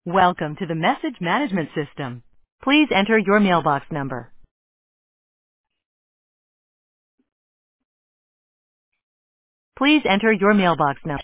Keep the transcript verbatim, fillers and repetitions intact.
Welcome to the message management system. Please enter your mailbox number. Please enter your mailbox number.